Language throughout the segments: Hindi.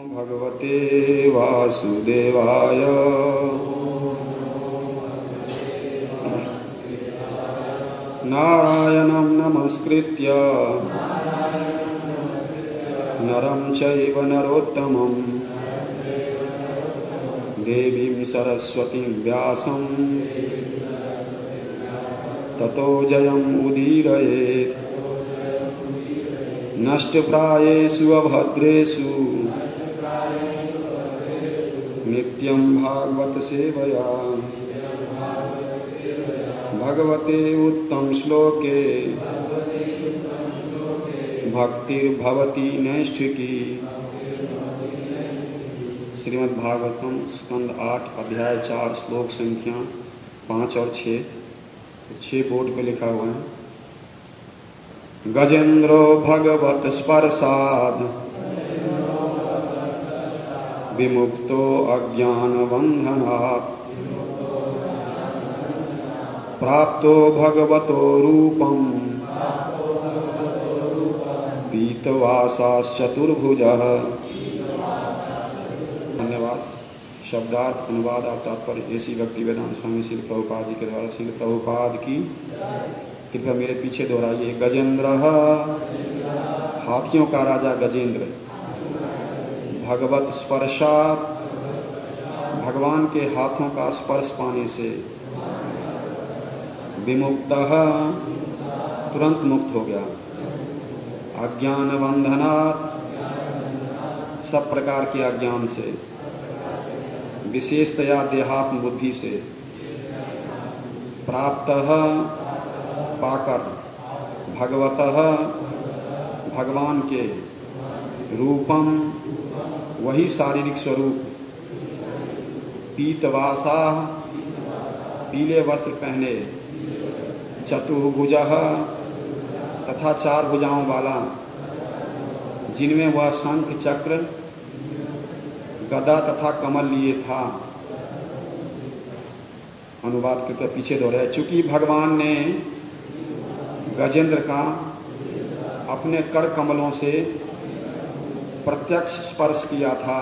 भगवते वासुदेवाय नारायणं नमस्कृत्य नरं चैव नरोत्तमं देवीं सरस्वतीं व्यासं ततो जयम् उदीरयेत्। नष्टप्रायेषु अभद्रेषु नित्यं भागवत सेवया भगवते उत्तम श्लोके भक्तिर्भवति नैष्ठिकी। श्रीमद् भागवतम स्कंद 8 अध्याय 4 श्लोक संख्या 5 और 6 बोर्ड पे लिखा हुआ है। गजेन्द्रो भगवत स्पर्शाद विमुक्तो अज्ञान बंधनात् प्राप्तो भगवतो रूपम पीतवासाश्चतुर्भुजः। धन्यवाद। शब्दार्थ अनुवाद और तात्पर्य ऐसी भक्ति वेदांत स्वामी श्रील प्रभुपाद जी के द्वारा श्रील प्रभुपाद की कृपया मेरे पीछे दोहराइए। गजेंद्र, हाथियों का राजा गजेंद्र, भगवत स्पर्शात, भगवान के हाथों का स्पर्श पाने से, विमुक्तः, तुरंत मुक्त हो गया, अज्ञान बंधनात्, सब प्रकार के अज्ञान से, विशेषतया देहात्म बुद्धि से, प्राप्तः, पाकर, भगवतः, भगवान के, रूपम, वही शारीरिक स्वरूप, पीतवासा, पीले वस्त्र पहने, चतुर्भुजः, तथा 4 भुजाओं वाला, जिनमें वह शंख चक्र गदा तथा कमल लिए था। अनुवाद करके पीछे दोहराया। चूंकि भगवान ने गजेंद्र का अपने कर कमलों से प्रत्यक्ष स्पर्श किया था,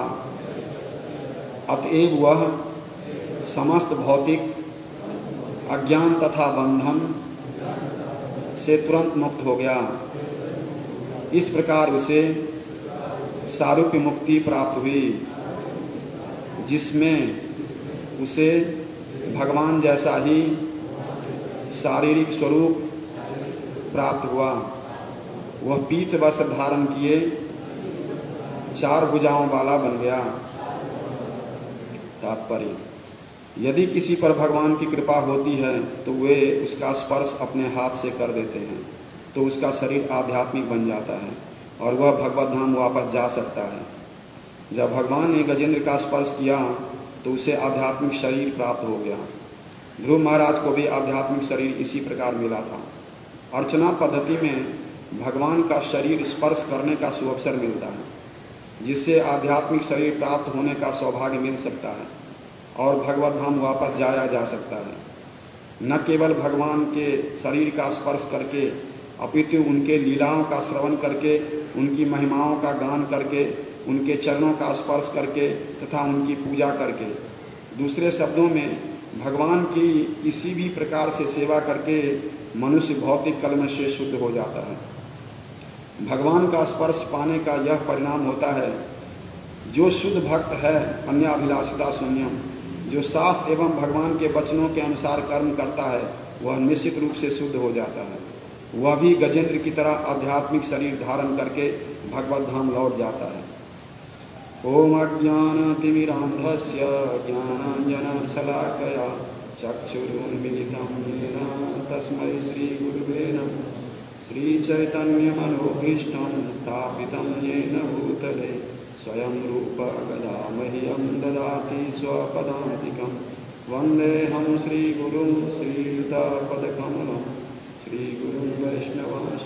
अतएव वह समस्त भौतिक अज्ञान तथा बंधन से तुरंत मुक्त हो गया। इस प्रकार उसे सारूप्य मुक्ति प्राप्त हुई, जिसमें उसे भगवान जैसा ही शारीरिक स्वरूप प्राप्त हुआ। वह पीत वस्त्र धारण किए 4 भुजाओं वाला बन गया। तात्पर्य, यदि किसी पर भगवान की कृपा होती है तो वे उसका स्पर्श अपने हाथ से कर देते हैं, तो उसका शरीर आध्यात्मिक बन जाता है और वह भगवत धाम वापस जा सकता है। जब भगवान ने गजेंद्र का स्पर्श किया तो उसे आध्यात्मिक शरीर प्राप्त हो गया। ध्रुव महाराज को भी आध्यात्मिक शरीर इसी प्रकार मिला था। अर्चना पद्धति में भगवान का शरीर स्पर्श करने का सुअवसर मिलता है, जिससे आध्यात्मिक शरीर प्राप्त होने का सौभाग्य मिल सकता है और भगवत धाम वापस जाया जा सकता है। न केवल भगवान के शरीर का स्पर्श करके, अपितु उनके लीलाओं का श्रवण करके, उनकी महिमाओं का गान करके, उनके चरणों का स्पर्श करके तथा उनकी पूजा करके, दूसरे शब्दों में भगवान की किसी भी प्रकार से सेवा करके मनुष्य भौतिक कलमश से शुद्ध हो जाता है। भगवान का स्पर्श पाने का यह परिणाम होता है। जो शुद्ध भक्त है, अन्याभिलाषिता शून्यम, जो शास्त्र एवं भगवान के वचनों के अनुसार कर्म करता है, वह निश्चित रूप से शुद्ध हो जाता है। वह भी गजेंद्र की तरह आध्यात्मिक शरीर धारण करके भगवत धाम लौट जाता है। ओम अज्ञानतिमिरान्धस्य ज्ञानाञ्जनशलाकया चक्षुरुन्मीलितं येन तस्मै श्रीगुरुवे नमः। श्रीचैतन्यमनोभीष्टं स्थापितं येन भूतले स्वयं रूप गदा मह्यं ददाति स्वपदान्तिकं। वन्देऽहं श्रीगुरुं श्रीयुतपदकमलं श्रीगुरुं वैष्णवांश्च।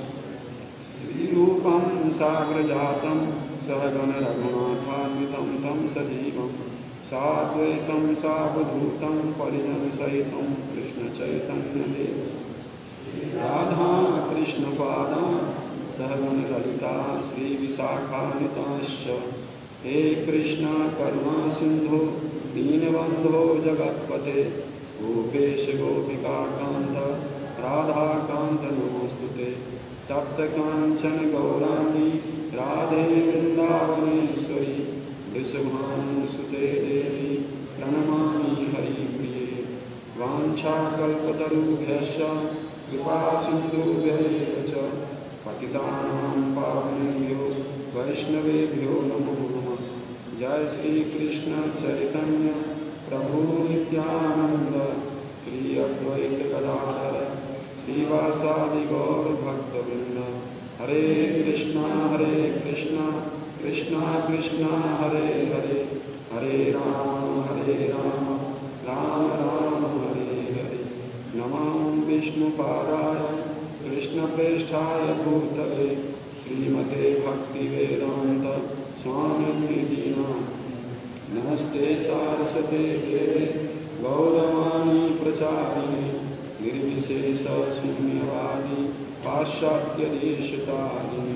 श्रीरूपं साग्रजातं सहगण रघुनाथान्वितं तं सजीवं साद्वैतं सावधूतं परिजनसहितं कृष्णचैतन्यदेवं राधा कृष्णपादान् सहगण ललिता श्रीविशाखान्वितांश्च हे कृष्ण करुणा सिंधु दीनबंधो जगत्पते गोपेश गोपिका कांत राधा कांत नमोस्तुते तप्त कांचन गौरांगी राधे वृंदावनेश्वरी वृषभानुसुते देवी प्रणमामि हरिप्रिये वाञ्छाकल्पतरुभ्यश्च कृपा सिन्धुभ्यैव च पतितानां पावनेभ्यो वैष्णवेभ्यो नमो नमः। जय श्री कृष्ण चैतन्य प्रभु नित्यानंद श्री अद्वैत गदाधर श्रीवासादि गौर भक्तवृंद। हरे कृष्णा कृष्णा कृष्णा हरे हरे हरे राम राम राम हरे हरे। नमो विष्णुपादाय कृष्णप्रेष्ठाय भूतले श्रीमते भक्तिवेदांत स्वामिनिधि नमस्ते सारस्वते देवे गौरवाणी प्रचारिणे निर्विशेष शून्यवादी पाश्चात्य देशतारिणे।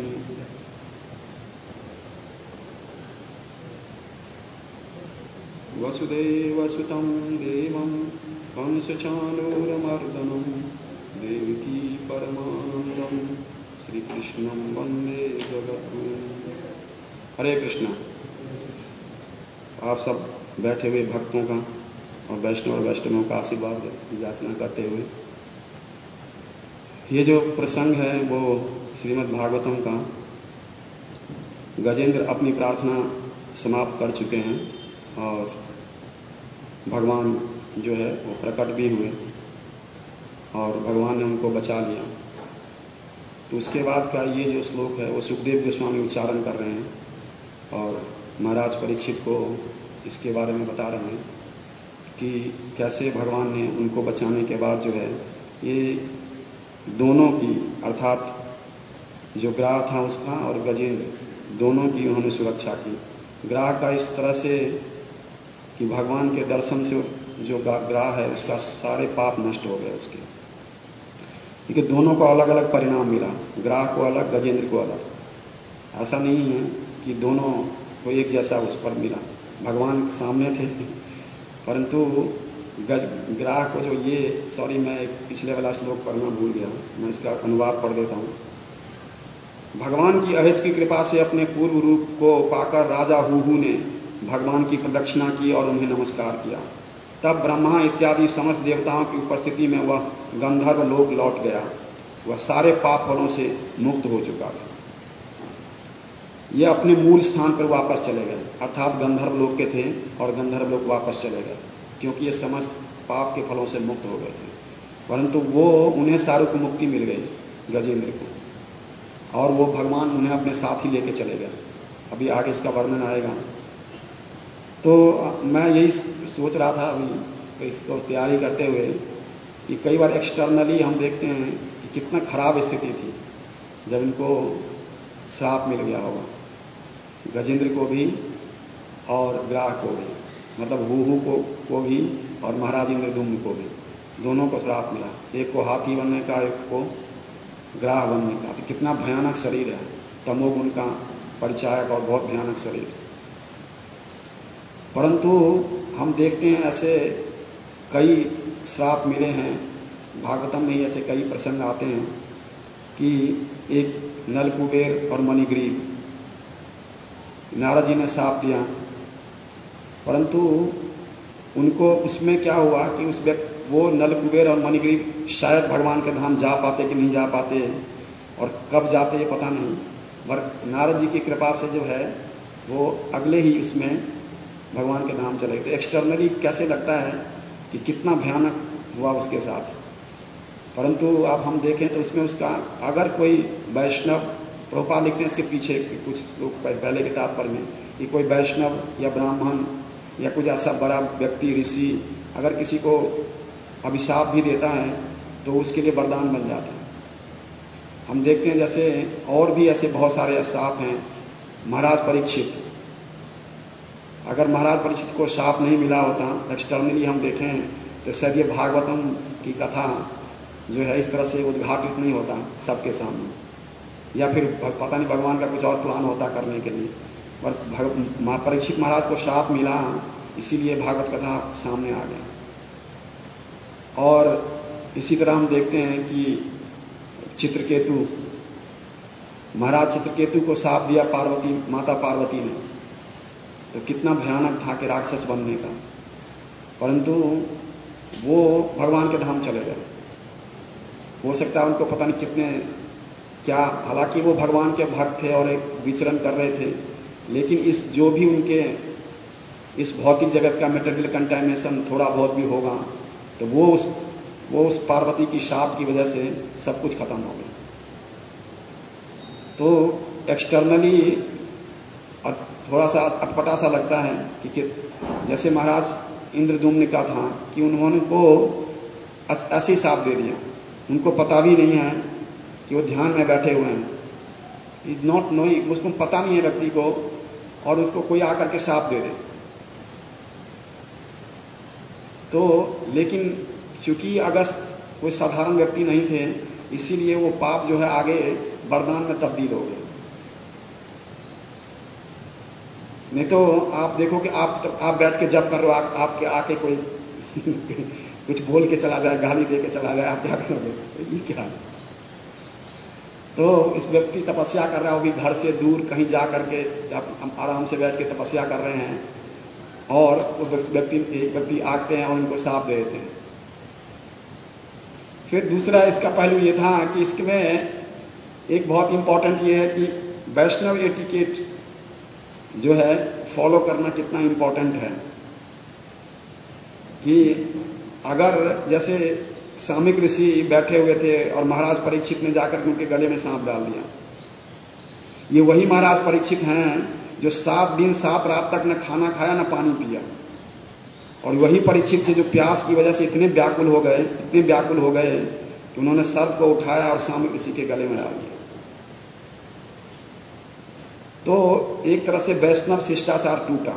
वसुदेवसुतं देवं कंसचाणूरमर्दनं देवकी परमानंदं श्रीकृष्णं वंदे जगद्गुरुं। हरे कृष्णा। आप सब बैठे हुए भक्तों का और वैष्णवों का आशीर्वाद याचना करते हुए ये जो प्रसंग है वो श्रीमद् भागवतम का गजेंद्र अपनी प्रार्थना समाप्त कर चुके हैं और भगवान जो है वो प्रकट भी हुए और भगवान ने उनको बचा लिया। तो उसके बाद का ये जो श्लोक है वो सुखदेव गोस्वामी उच्चारण कर रहे हैं और महाराज परीक्षित को इसके बारे में बता रहे हैं कि कैसे भगवान ने उनको बचाने के बाद जो है ये दोनों की अर्थात जो ग्राह था उसका और गजेंद्र दोनों की उन्होंने सुरक्षा की। ग्राह का इस तरह से कि भगवान के दर्शन से जो ग्राह है उसका सारे पाप नष्ट हो गए उसके, क्योंकि दोनों को अलग अलग परिणाम मिला, ग्राह को अलग गजेंद्र को अलग। ऐसा नहीं है कि दोनों को एक जैसा उस पर मिला, भगवान सामने थे परंतु ग्राह को जो ये मैं पिछले वाला श्लोक पढ़ना भूल गया, मैं इसका अनुवाद पढ़ देता हूँ। भगवान की अहित की कृपा से अपने पूर्व रूप को पाकर राजा हुहू ने भगवान की प्रदक्षिणा की और उन्हें नमस्कार किया। तब ब्रह्मा इत्यादि समस्त देवताओं की उपस्थिति में वह गंधर्व लोक लौट गया। वह सारे पाप फलों से मुक्त हो चुका था। यह अपने मूल स्थान पर वापस चले गए, अर्थात गंधर्व लोक के थे और गंधर्व लोक वापस चले गए क्योंकि ये समस्त पाप के फलों से मुक्त हो गए थे। परंतु वो उन्हें सारों को मुक्ति मिल गई गजेंद्र को, और वो भगवान उन्हें अपने साथ ही लेके चले गए। अभी आगे इसका वर्णन आएगा। तो मैं यही सोच रहा था अभी इसको तैयारी करते हुए कि कई बार एक्सटर्नली हम देखते हैं कि कितना खराब स्थिति थी जब इनको श्राप मिल गया होगा, गजेंद्र को भी और ग्राह को भी, मतलब हुहू को भी और महाराज इंद्रदुम्न को भी, दोनों को श्राप मिला। एक को हाथी बनने का, एक को ग्राह बनने का। तो कितना भयानक शरीर है, तमोगुण का परिचायक और बहुत भयानक शरीर। परंतु हम देखते हैं ऐसे कई श्राप मिले हैं, भागवतम में ही ऐसे कई प्रसंग आते हैं कि एक नलकुबेर और मणिग्रीव, नारद जी ने श्राप दिया, परंतु उनको उसमें क्या हुआ कि वो नलकुबेर और मणिग्रीव शायद भगवान के धाम जा पाते कि नहीं जा पाते, और कब जाते ये पता नहीं, पर नारद जी की कृपा से जो है वो अगले ही उसमें भगवान के धाम चले गए। तो एक्सटर्नली कैसे लगता है कि कितना भयानक हुआ उसके साथ, परंतु अब हम देखें तो उसमें उसका अगर कोई वैष्णव, प्रभुपाद लिखते हैं इसके पीछे कुछ लोग पहले किताब पर में कि कोई वैष्णव या ब्राह्मण या कुछ ऐसा बड़ा व्यक्ति ऋषि अगर किसी को अभिशाप भी देता है तो उसके लिए वरदान बन जाता है। हम देखते हैं जैसे और भी ऐसे बहुत सारे श्राप हैं। महाराज परीक्षित, अगर महाराज परीक्षित को शाप नहीं मिला होता, एक्सटर्नली हम देखें तो शायद ये भागवतम की कथा जो है इस तरह से उद्घाटित नहीं होता सबके सामने, या फिर पता नहीं भगवान का कुछ और प्लान होता करने के लिए। और परीक्षित महाराज को शाप मिला, इसीलिए भागवत कथा सामने आ गया। और इसी तरह हम देखते हैं कि चित्रकेतु, महाराज चित्रकेतु को शाप दिया माता पार्वती ने, तो कितना भयानक था कि राक्षस बनने का, परंतु वो भगवान के धाम चले गए। हो सकता है उनको पता नहीं कितने क्या, हालांकि वो भगवान के भक्त थे और एक विचरण कर रहे थे, लेकिन इस जो भी उनके इस भौतिक जगत का मेटेरियल कंटामिनेशन थोड़ा बहुत भी होगा, तो वो उस पार्वती की शाप की वजह से सब कुछ खत्म हो गया। तो एक्सटर्नली थोड़ा सा अटपटा सा लगता है कि जैसे महाराज इंद्रद्युम्न का था कि उन्होंने को ऐसे शाप दे दिया, उनको पता भी नहीं है कि वो ध्यान में बैठे हुए हैं, इज नॉट नोइंग, उसको पता नहीं है व्यक्ति को, और उसको कोई आकर के शाप दे दे। तो लेकिन चूंकि अगस्त कोई साधारण व्यक्ति नहीं थे, इसीलिए वो पाप जो है आगे वरदान में तब्दील हो गए। नहीं तो आप देखो कि आप बैठ के जप कर रहे हो, आपके आके कोई कुछ बोल के चला जाए, गाली दे के चला जाए, आप क्या करोगे? ये क्या है? तो इस व्यक्ति तपस्या कर रहा है, वो भी घर से दूर कहीं जा करके हम आराम से बैठ के तपस्या कर रहे हैं, और उस व्यक्ति आते हैं और उनको शाप दे देते हैं। फिर दूसरा इसका पहलू ये था कि इसमें एक बहुत इंपॉर्टेंट ये है कि वैष्णव एटिकेट जो है फॉलो करना कितना इंपॉर्टेंट है। कि अगर जैसे सामिक ऋषि बैठे हुए थे और महाराज परीक्षित ने जाकर उनके गले में सांप डाल दिया, ये वही महाराज परीक्षित हैं जो 7 दिन 7 रात तक न खाना खाया न पानी पिया, और वही परीक्षित से जो प्यास की वजह से इतने व्याकुल हो गए कि उन्होंने सर्प को उठाया और सामिक ऋषि के गले में डाल दिया। तो एक तरह से वैष्णव शिष्टाचार टूटा।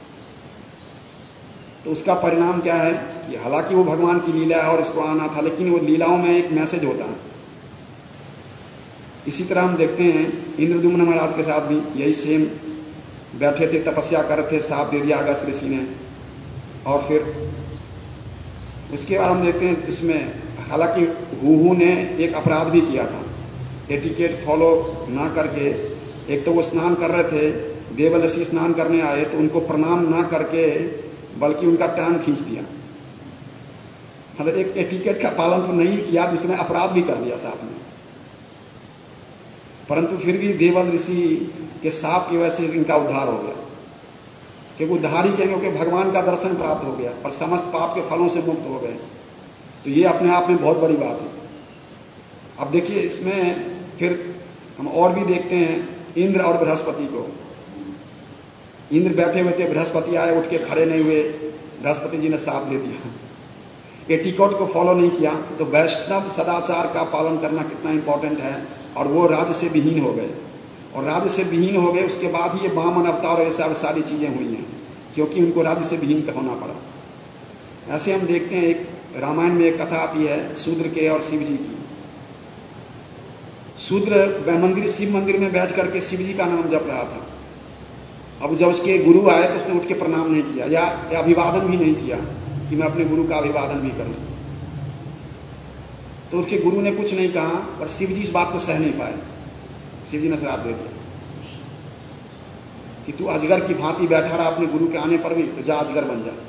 तो उसका परिणाम क्या है कि हालांकि वो भगवान की लीला है और इसको आना था, लेकिन वो लीलाओं में एक मैसेज होता है। इसी तरह हम देखते हैं इंद्रद्युम्न महाराज के साथ भी यही सेम, बैठे थे तपस्या कर रहे थे, शाप दे दिया अगस्त ऋषि ने, और फिर उसके बाद हम देखते हैं इसमें हालांकि हुहू ने एक अपराध भी किया था, एटिकेट फॉलो ना करके। एक तो वो स्नान कर रहे थे, देवलसी स्नान करने आए, तो उनको प्रणाम ना करके बल्कि उनका टांग खींच दिया, मतलब एक एटिकेट का पालन तो नहीं किया, दूसरे अपराध भी कर दिया साथ में। परंतु फिर भी देवल ऋषि के शाप की वजह से इनका उद्धार हो गया, क्योंकि उद्धार ही क्योंकि भगवान का दर्शन प्राप्त हो गया और समस्त पाप के फलों से मुक्त हो गए। तो ये अपने आप में बहुत बड़ी बात है। अब देखिए इसमें फिर हम और भी देखते हैं इंद्र और बृहस्पति को। इंद्र बैठे हुए थे, बृहस्पति आए, उठ के खड़े नहीं हुए, बृहस्पति जी ने शाप दे दिया, एटिकेट को फॉलो नहीं किया। तो वैष्णव सदाचार का पालन करना कितना इंपॉर्टेंट है। और वो राज्य से विहीन हो गए, और राज्य से विहीन हो गए उसके बाद ही ये वामन अवतार और ये सारी चीजें हुई हैं, क्योंकि उनको राज्य से विहीन होना पड़ा। ऐसे हम देखते हैं एक रामायण में एक कथा आती है शूद्र के और शिव जी की। शूद्र शिव मंदिर में बैठ करके शिव जी का नाम जप रहा था। अब जब उसके गुरु आए तो उसने उठ के प्रणाम नहीं किया, या अभिवादन भी नहीं किया कि मैं अपने गुरु का अभिवादन भी करूं। तो उसके गुरु ने कुछ नहीं कहा, पर शिव जी इस बात को सह नहीं पाए। शिव जी ने श्राप दे दिया कि तू अजगर की भांति बैठा रहा अपने गुरु के आने पर भी, तो जा अजगर बन जा।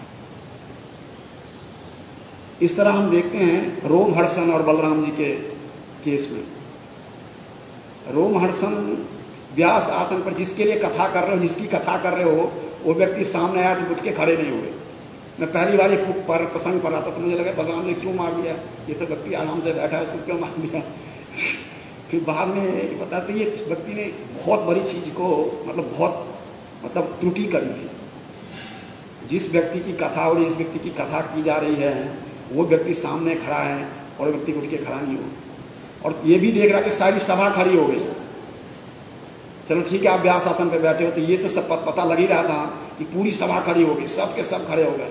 इस तरह हम देखते हैं रोमहर्षण और बलराम जी के केस में। रोमहर्षण व्यास आसन पर जिसके लिए कथा कर रहे हो, जिसकी कथा कर रहे हो, वो व्यक्ति सामने आया तो उठ के खड़े नहीं हुए। मैं पहली बार एक प्रसंग पर आता तो मुझे लगा बलराम ने क्यों मार दिया, ये तो व्यक्ति आराम से बैठा है, उसको क्यों मार दिया। फिर बाद में बताते ये व्यक्ति ने बहुत बड़ी चीज को मतलब त्रुटि करी थी। जिस व्यक्ति की कथा और जिस व्यक्ति की कथा की जा रही है वो व्यक्ति सामने खड़ा है और व्यक्ति उठ के खड़ा नहीं हो, और ये भी देख रहा कि सारी सभा खड़ी हो गई। चलो ठीक है आप व्यास आसन पे बैठे हो, तो ये तो सब पता लग ही रहा था कि पूरी सभा खड़ी हो गई, सब के सब खड़े हो गए।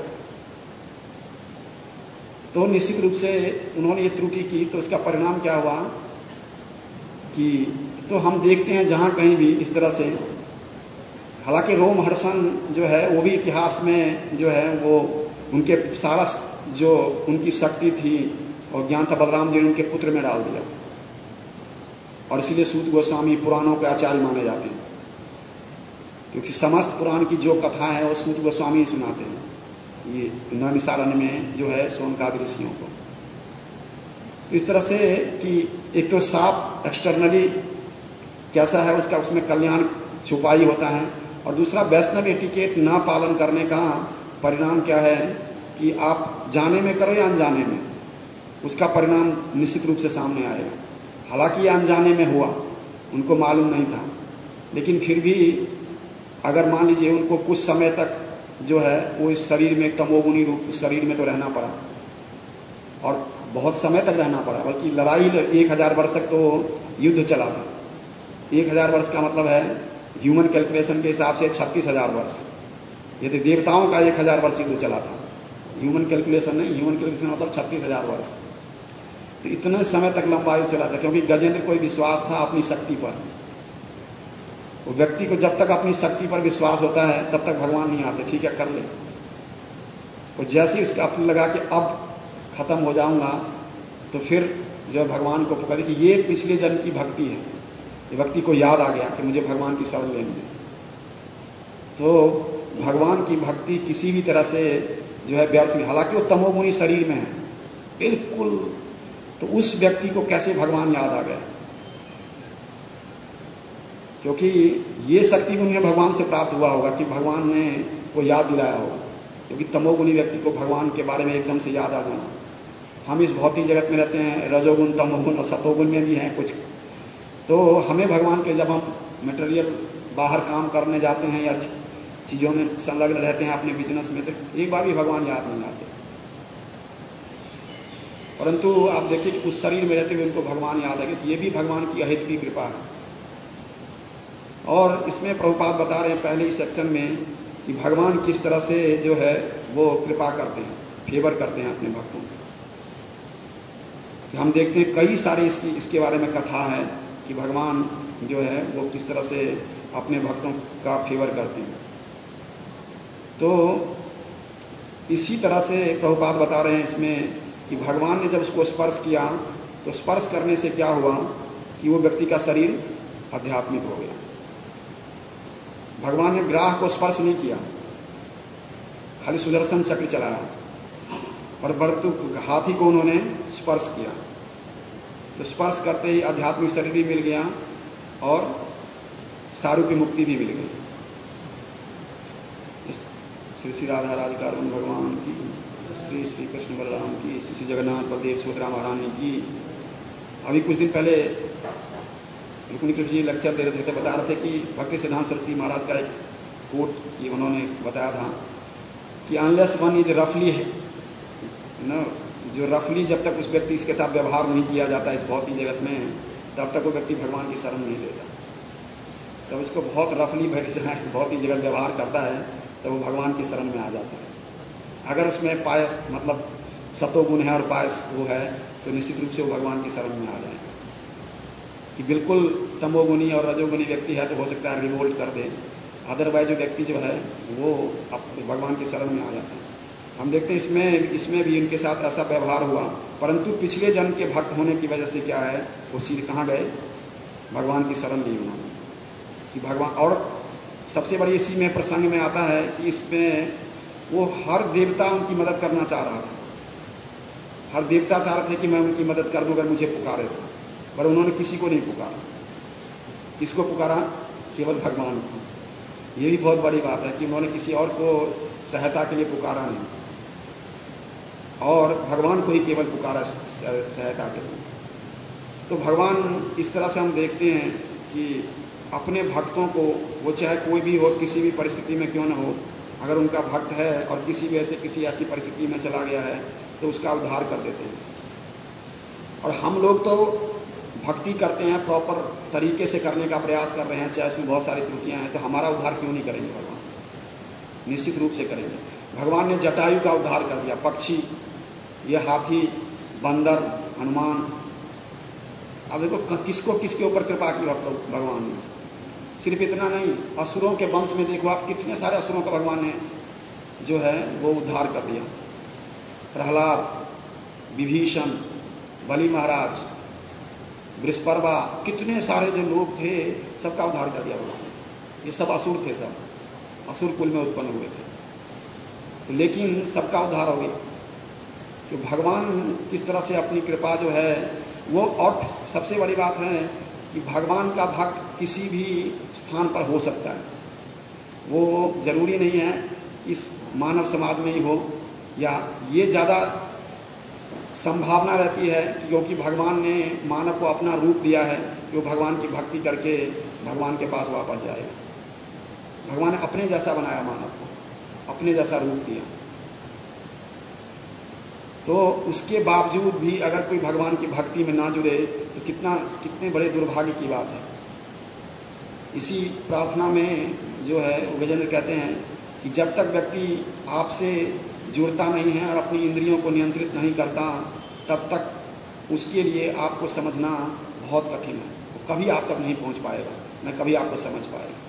तो निश्चित रूप से उन्होंने ये त्रुटि की, तो इसका परिणाम क्या हुआ कि तो हम देखते हैं जहां कहीं भी इस तरह से हालांकि रोमहर्षण जो है वो भी इतिहास में जो है वो उनके सारा जो उनकी शक्ति थी और ज्ञान था, बलराम जी ने उनके पुत्र में डाल दिया, और इसीलिए सूत गोस्वामी पुराणों के आचार्य माने जाते हैं, क्योंकि समस्त पुराण की जो कथा है वो सूत गोस्वामी ही सुनाते हैं, ये नैमिषारण्य में जो है सोनकादि ऋषियों को। तो इस तरह से कि एक तो साफ एक्सटर्नली कैसा है उसका, उसमें कल्याण छुपा ही होता है, और दूसरा वैष्णव एटिकेट न पालन करने का परिणाम क्या है कि आप जाने में करो या अनजाने में, उसका परिणाम निश्चित रूप से सामने आएगा। हालांकि ये अनजाने में हुआ, उनको मालूम नहीं था, लेकिन फिर भी अगर मान लीजिए उनको कुछ समय तक जो है वो इस शरीर में तमोगुणी रूप शरीर में तो रहना पड़ा, और बहुत समय तक रहना पड़ा, बल्कि लड़ाई 1000 वर्ष तक तो युद्ध चला था। 1000 वर्ष का मतलब है ह्यूमन कैलकुलेशन के हिसाब से 36,000 वर्ष, ये तो देवताओं का 1000 वर्ष युद्ध चला था, ह्यूमन कैलकुलेशन नहीं, ह्यूमन कैलकुलेशन मतलब 36,000 वर्ष। तो इतने समय तक लंबा युद्ध चला था, क्योंकि गजेंद्र को विश्वास था अपनी शक्ति पर। वो व्यक्ति को जब तक अपनी शक्ति पर विश्वास होता है तब तक भगवान नहीं आते, ठीक है कर ले, और जैसे ही उसका अपने लगा कि अब खत्म हो जाऊंगा, तो फिर जो भगवान को पुकारे कि ये पिछले जन्म की भक्ति है, ये व्यक्ति को याद आ गया कि मुझे भगवान की शरण लेनी है। तो भगवान की भक्ति किसी भी तरह से जो है व्यर्थ नहीं, हालांकि वो तमोगुणी शरीर में है बिल्कुल, तो उस व्यक्ति को कैसे भगवान याद आ गया, क्योंकि ये शक्ति उन्हें भगवान से प्राप्त हुआ होगा कि भगवान ने को याद दिलाया होगा, क्योंकि तमोगुणी व्यक्ति को भगवान के बारे में एकदम से याद आ जाना। हम इस भौतिक जगत में रहते हैं, रजोगुण तमोगुण और सतोगुण में भी हैं कुछ, तो हमें भगवान के जब हम मटेरियल बाहर काम करने जाते हैं या चीजों में संलग्न रहते हैं अपने बिजनेस में, तो एक बार भी भगवान याद नहीं आते। परंतु आप देखिए कि उस शरीर में रहते हुए उनको भगवान याद है, तो ये भी भगवान की अहेतुकी कृपा है। और इसमें प्रभुपाद बता रहे हैं पहले ही सेक्शन में कि भगवान किस तरह से जो है वो कृपा करते हैं, फेवर करते हैं अपने भक्तों को। हम देखते हैं कई सारे इसके बारे में कथा है कि भगवान जो है वो किस तरह से अपने भक्तों का फेवर करते हैं। तो इसी तरह से प्रभुपाद बता रहे हैं इसमें कि भगवान ने जब उसको स्पर्श किया तो स्पर्श करने से क्या हुआ कि वो व्यक्ति का शरीर आध्यात्मिक हो गया। भगवान ने ग्राह को स्पर्श नहीं किया, खाली सुदर्शन चक्र चलाया, पर बर्तु हाथी को उन्होंने स्पर्श किया, तो स्पर्श करते ही आध्यात्मिक शरीर भी मिल गया और सारू की मुक्ति भी मिल गई। श्री श्री राधा राधिका रमण भगवान की, श्री श्री कृष्ण बलराम की, श्री श्री जगन्नाथ बलदेव सुभद्रा महारानी की। अभी कुछ दिन पहले रुक्मिणी कृष्ण जी लेक्चर दे रहे थे, बता रहे थे कि भक्ति सिद्धांत सरस्वती महाराज का एक कोट की उन्होंने बताया था कि अनलेस वन इज रफली है ना, जो रफली जब तक उस व्यक्ति इसके साथ व्यवहार नहीं किया जाता इस भौतिक जगत में, तब तक वो व्यक्ति भगवान की शरण नहीं लेता। जब उसको बहुत रफली भौतिक जगत व्यवहार करता है तो वो भगवान की शरण में आ जाता है। अगर उसमें पायस मतलब सतोगुण है और पायस वो है तो निश्चित रूप से वो भगवान की शरण में आ जाएगा। कि बिल्कुल तमोगुणी और रजोगुणी व्यक्ति है तो हो सकता है रिवोल्ट कर दे, अदरवाइज जो व्यक्ति जो है वो भगवान की शरण में आ जाता है। हम देखते हैं इसमें भी इनके साथ ऐसा व्यवहार हुआ, परंतु पिछले जन्म के भक्त होने की वजह से क्या है वो सीधे कहाँ गए, भगवान की शरण नहीं उन्होंने कि भगवान। और सबसे बड़ी इसी में प्रसंग में आता है कि इसमें वो हर देवता उनकी मदद करना चाह रहा था, हर देवता चाह रहे थे कि मैं उनकी मदद कर दूं अगर मुझे पुकारे तो, पर उन्होंने किसी को नहीं पुकारा। किसको पुकारा, केवल भगवान को। ये भी बहुत बड़ी बात है कि उन्होंने किसी और को सहायता के लिए पुकारा नहीं और भगवान को ही केवल पुकारा सहायता के लिए। तो भगवान इस तरह से हम देखते हैं कि अपने भक्तों को, वो चाहे कोई भी हो, किसी भी परिस्थिति में क्यों न हो, अगर उनका भक्त है और किसी वजह से किसी ऐसी परिस्थिति में चला गया है तो उसका उद्धार कर देते हैं। और हम लोग तो भक्ति करते हैं, प्रॉपर तरीके से करने का प्रयास कर रहे हैं, चाहे उसमें बहुत सारी त्रुटियां हैं, तो हमारा उद्धार क्यों नहीं करेंगे भगवान? निश्चित रूप से करेंगे। भगवान ने जटायु का उद्धार कर दिया, पक्षी, ये हाथी, बंदर, हनुमान। अब देखो किसको किसके ऊपर कृपा की भगवान ने। सिर्फ इतना नहीं, असुरों के वंश में देखो आप, कितने सारे असुरों का भगवान ने जो है वो उद्धार कर दिया। प्रहलाद, विभीषण, बलि महाराज, बृहस्पति, कितने सारे जो लोग थे सबका उद्धार कर दिया भगवान ने। ये सब असुर थे, सब असुर कुल में उत्पन्न हुए थे। तो लेकिन सबका उद्धार हो गया कि भगवान किस तरह से अपनी कृपा जो है वो। और सबसे बड़ी बात है कि भगवान का भक्त किसी भी स्थान पर हो सकता है। वो जरूरी नहीं है इस मानव समाज में ही हो, या ये ज्यादा संभावना रहती है कि क्योंकि भगवान ने मानव को अपना रूप दिया है कि वो भगवान की भक्ति करके भगवान के पास वापस जाएगा। भगवान ने अपने जैसा बनाया मानव को, अपने जैसा रूप दिया। तो उसके बावजूद भी अगर कोई भगवान की भक्ति में ना जुड़े तो कितने बड़े दुर्भाग्य की बात है। इसी प्रार्थना में जो है गजेंद्र कहते हैं कि जब तक व्यक्ति आपसे जुड़ता नहीं है और अपनी इंद्रियों को नियंत्रित नहीं करता, तब तक उसके लिए आपको समझना बहुत कठिन है। वो कभी आप तक नहीं पहुंच पाएगा, न कभी आपको समझ पाएगा।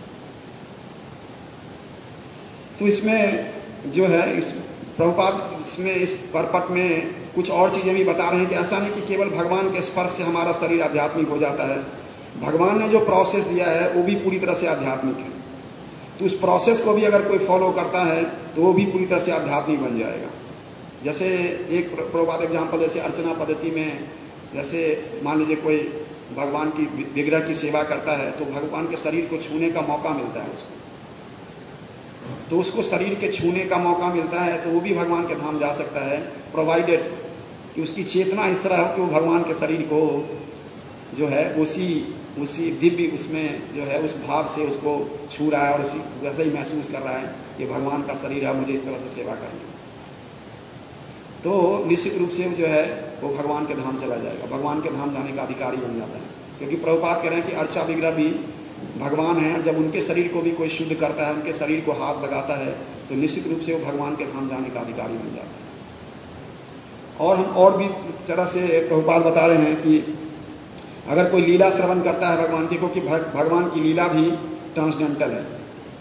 तो इसमें जो है इस प्रभुपाद इसमें इस परपट में कुछ और चीजें भी बता रहे हैं कि ऐसा नहीं कि केवल भगवान के स्पर्श से हमारा शरीर आध्यात्मिक हो जाता है। भगवान ने जो प्रोसेस दिया है वो भी पूरी तरह से आध्यात्मिक है। तो उस प्रोसेस को भी अगर कोई फॉलो करता है तो वो भी पूरी तरह से आध्यात्मिक बन जाएगा। जैसे एक प्रभुपाद एग्जाम्पल, जैसे अर्चना पद्धति में, जैसे मान लीजिए कोई भगवान की विग्रह की सेवा करता है तो भगवान के शरीर को छूने का मौका मिलता है उसको। तो उसको शरीर के छूने का मौका मिलता है तो वो भी भगवान के धाम जा सकता है, प्रोवाइडेड कि उसकी चेतना इस तरह हो कि वो भगवान के शरीर को जो है उसी दिव्य उसमें जो है उस भाव से उसको छू रहा है और उसी वैसे ही महसूस कर रहा है कि भगवान का शरीर है, मुझे इस तरह से सेवा करनी है। तो निश्चित रूप से जो है वो भगवान के धाम चला जाएगा, भगवान के धाम जाने का अधिकारी बन जाता है। क्योंकि प्रभुपाद कह रहे हैं कि अर्चा विग्रह भी भगवान है। जब उनके शरीर को भी कोई शुद्ध करता है, उनके शरीर को हाथ लगाता है, तो निश्चित रूप से वो भगवान के धाम जाने का अधिकारी बन जाता है। और हम और भी तरह से प्रभुपाद बता रहे हैं कि अगर कोई लीला श्रवण करता है भगवान की, क्योंकि भगवान की लीला भी ट्रांसडेंटल है,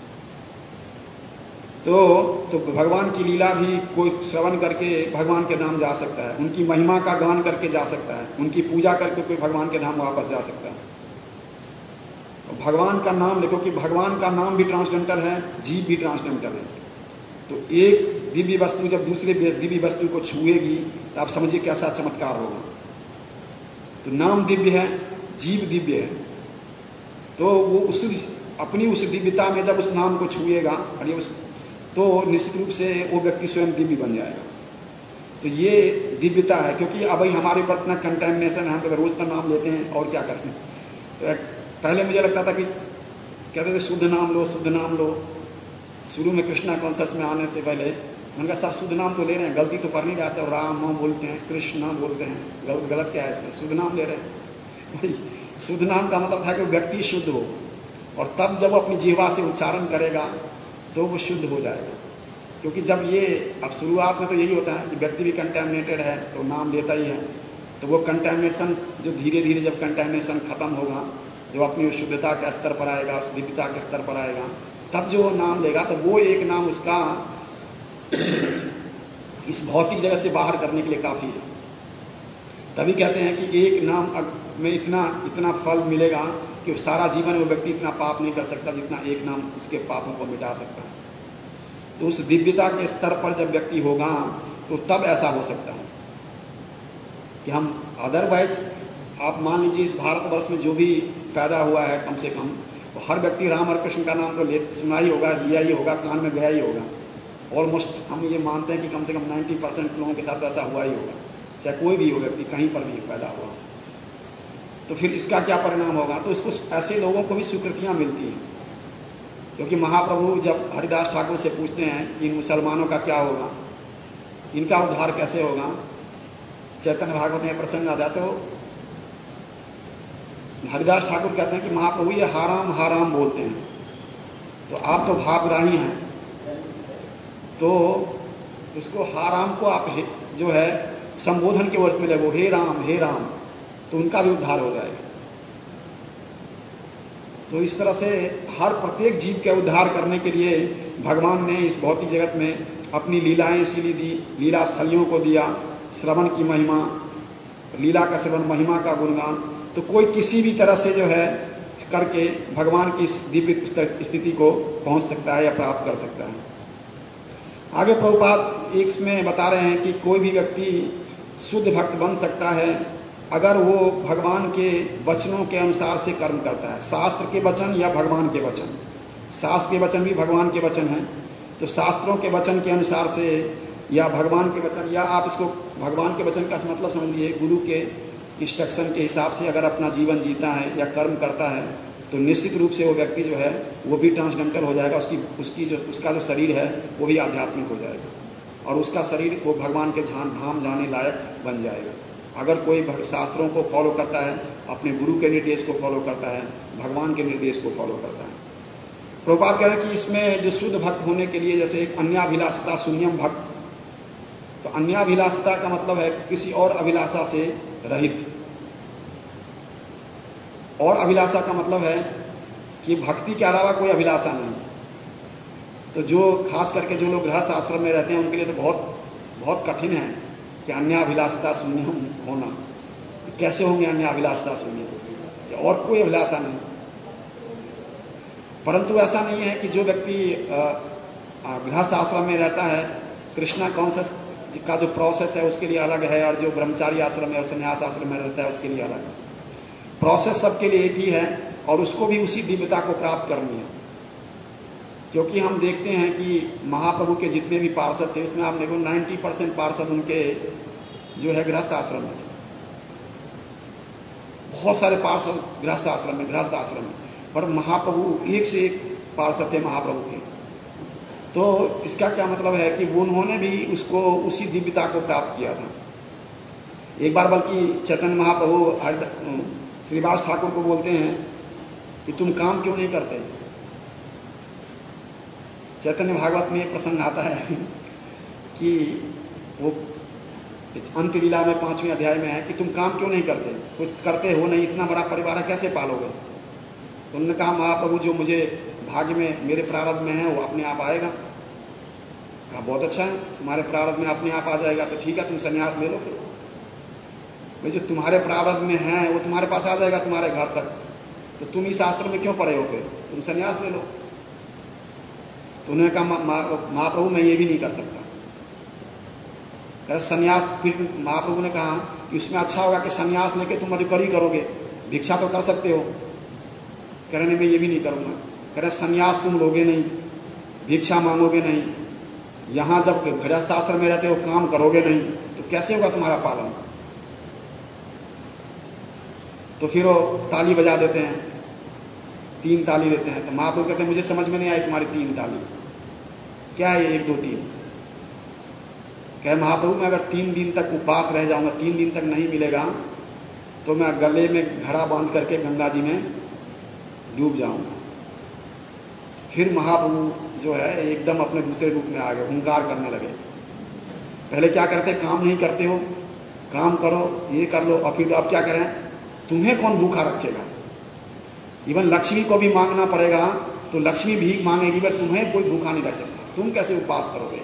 तो भगवान की लीला भी कोई श्रवण करके भगवान के धाम जा सकता है, उनकी महिमा का गान करके जा सकता है, उनकी पूजा करके कोई भगवान के धाम वापस जा सकता है। भगवान का नाम देखो कि भगवान का नाम भी ट्रांसडेंटल है, जीव भी ट्रांसडेंटल है। तो एक दिव्य वस्तु जब दूसरे दिव्य वस्तु को छुएगी तो आप समझिए कैसा चमत्कार होगा। तो नाम दिव्य है, जीव दिव्य है, तो वो अपनी उस दिव्यता में जब उस नाम को छुएगा तो निश्चित रूप से वो व्यक्ति स्वयं दिव्य बन जाएगा। तो ये दिव्यता है, क्योंकि अब हमारे ऊपर इतना कंटेमिनेशन है, हम तो रोज का नाम लेते हैं और क्या करते हैं। तो पहले मुझे लगता था कि कहते थे शुद्ध नाम लो, शुद्ध नाम लो। शुरू में कृष्णा कॉन्शस में आने से पहले उनका सब शुद्ध नाम तो ले रहे हैं, गलती तो कर नहीं रहा, सब राम नाम बोलते हैं, कृष्ण नाम बोलते हैं, गलत क्या है इसमें, शुद्ध नाम ले रहे हैं। शुद्ध नाम का मतलब था कि व्यक्ति शुद्ध हो, और तब जब वो अपनी जीवा से उच्चारण करेगा तो वो शुद्ध हो जाएगा। क्योंकि जब ये अब शुरुआत में तो यही होता है कि व्यक्ति भी कंटेमिनेटेड है तो नाम लेता ही है, तो वो कंटेमिनेशन जो धीरे धीरे जब कंटेमिनेशन खत्म होगा, जब अपनी शुद्धता के स्तर पर आएगा, उस दिव्यता के स्तर पर आएगा, तब जो नाम लेगा तो वो एक नाम उसका इस भौतिक जगत से बाहर करने के लिए काफी है। तभी कहते हैं कि एक नाम में इतना फल मिलेगा कि सारा जीवन वो व्यक्ति इतना पाप नहीं कर सकता जितना एक नाम उसके पापों को मिटा सकता है। तो उस दिव्यता के स्तर पर जब व्यक्ति होगा तो तब ऐसा हो सकता है कि हम अदरवाइज आप मान लीजिए इस भारतवर्ष में जो भी पैदा हुआ है कम से कम तो हर व्यक्ति राम और कृष्ण का नाम तो सुना ही होगा, लिया ही होगा, कान में गया ही होगा। ऑलमोस्ट हम ये मानते हैं कि कम से कम 90% लोगों के साथ ऐसा हुआ ही होगा, चाहे कोई भी हो व्यक्ति कहीं पर भी पैदा हुआ। तो फिर इसका क्या परिणाम होगा? तो इसको ऐसे लोगों को भी स्वीकृतियां मिलती हैं, क्योंकि महाप्रभु जब हरिदास ठाकुर से पूछते हैं कि इन मुसलमानों का क्या होगा, इनका उद्धार कैसे होगा, चैतन्य भागवत में प्रसंग आता है, तो हरिदास ठाकुर कहते हैं कि महाप्रभु ये हाराम हाराम बोलते हैं, तो आप तो भावग्राही हैं, तो उसको हाराम को आप जो है संबोधन के वर्ष में लगो, हे राम, तो उनका भी उद्धार हो जाएगा। तो इस तरह से हर प्रत्येक जीव के उद्धार करने के लिए भगवान ने इस भौतिक जगत में अपनी लीलाएं इसीलिए दी, लीला स्थलियों को दिया, श्रवण की महिमा, लीला का श्रवण, महिमा का गुणगान। तो कोई किसी भी तरह से जो है करके भगवान की इस दिव्य स्थिति को पहुंच सकता है या प्राप्त कर सकता है। आगे प्रभुपाद एक में बता रहे हैं कि कोई भी व्यक्ति शुद्ध भक्त बन सकता है अगर वो भगवान के वचनों के अनुसार से कर्म करता है। शास्त्र के वचन या भगवान के वचन, शास्त्र के वचन भी भगवान के वचन हैं, तो शास्त्रों के वचन के अनुसार से या भगवान के वचन, या आप इसको भगवान के वचन का मतलब समझ लीजिए, गुरु के इंस्ट्रक्शन के हिसाब से अगर अपना जीवन जीता है या कर्म करता है तो निश्चित रूप से वो व्यक्ति जो है वो भी ट्रांसडेंटल हो जाएगा, उसका जो शरीर है वो भी आध्यात्मिक हो जाएगा और उसका शरीर वो भगवान के धाम जाने लायक बन जाएगा। अगर कोई शास्त्रों को फॉलो करता है, अपने गुरु के निर्देश को फॉलो करता है, भगवान के निर्देश को फॉलो करता है। प्रभुपाद कह रहे हैं कि इसमें जो शुद्ध भक्त होने के लिए, जैसे एक अन्याभिलाषिता शून्यम भक्त, तो अन्याभिलाषिता का मतलब है किसी और अभिलाषा से रहित, और अभिलाषा का मतलब है कि भक्ति के अलावा कोई अभिलाषा नहीं। तो जो खास करके जो लोग गृहस्थ आश्रम में रहते हैं उनके लिए तो बहुत बहुत कठिन है कि अन्याभिलाषिता शून्य होना। कैसे होंगे अन्याभिलाषिता शून्य, और कोई अभिलाषा नहीं। परंतु ऐसा नहीं है कि जो व्यक्ति गृहस्थ आश्रम में रहता है, कृष्णा कॉन्शियस का जो प्रोसेस है उसके लिए अलग है, और जो ब्रह्मचारी आश्रम है और संन्यास आश्रम में रहता है उसके लिए अलग है। प्रोसेस सबके लिए एक ही है और उसको भी उसी दिव्यता को प्राप्त करनी है। क्योंकि हम देखते हैं कि महाप्रभु के जितने भी पार्षद थे उसमें आप देखो 90% पार्षद उनके जो है गृहस्थ आश्रम में थे। बहुत सारे पार्षद गृहस्थ आश्रम में, पर महाप्रभु एक से एक पार्षद थे महाप्रभु के। तो इसका क्या मतलब है कि वो उन्होंने भी उसको उसी दिव्यता को प्राप्त किया था। एक बार बल्कि चैतन्य महाप्रभु श्रीवास ठाकुर को बोलते हैं कि तुम काम क्यों नहीं करते। चैतन्य भागवत में प्रसंग आता है कि वो अंतलीला में 5वें अध्याय में है कि तुम काम क्यों नहीं करते, कुछ करते हो नहीं, इतना बड़ा परिवार कैसे पालोगे। तो उन्होंने कहा महाप्रभु जो मुझे भाग्य में मेरे प्रारब्ध में है वो अपने आप आएगा। कहा बहुत अच्छा है, तुम्हारे प्रारब्ध में अपने आप आ जाएगा तो ठीक है, तुम संन्यास ले लो। फिर भाई जो तुम्हारे प्रारब्ध में है वो तुम्हारे पास आ जाएगा तुम्हारे घर तक, तो तुम इस आश्रम में क्यों पड़े हो, फिर तुम संन्यास ले लो। तो उन्होंने कहा महाप्रभु मैं ये भी नहीं कर सकता। संन्यास, फिर महाप्रभु ने कहा कि उसमें अच्छा होगा कि संन्यास लेके तुम अधिकारी करोगे, भिक्षा तो कर सकते हो। कह रहे मैं ये भी नहीं करूंगा। कह रहे संन्यास तुम लोगे नहीं, भिक्षा मांगोगे नहीं, यहां जब गृहस्थ आश्रम में रहते हो काम करोगे नहीं, तो कैसे होगा तुम्हारा पालन। तो फिर वो ताली बजा देते हैं, 3 ताली देते हैं। तो महाप्रभु कहते हैं मुझे समझ में नहीं आई तुम्हारी 3 ताली क्या है, 1 2 3। कहे महाप्रभु मैं अगर 3 दिन तक उपवास रह जाऊंगा, 3 दिन तक नहीं मिलेगा तो मैं गले में घड़ा बांध करके गंगा जी में डूब जाऊंगा। फिर महाप्रभु जो है एकदम अपने दूसरे रूप में आ गए, हुंकार करने लगे। पहले क्या करते, काम नहीं करते हो, काम करो, ये कर लो, और फिर अब क्या करें, तुम्हें कौन भूखा रखेगा। इवन लक्ष्मी को भी मांगना पड़ेगा, तो लक्ष्मी भीख मांगेगी, पर तुम्हें कोई भूखा नहीं रख सकता, तुम कैसे उपवास करोगे।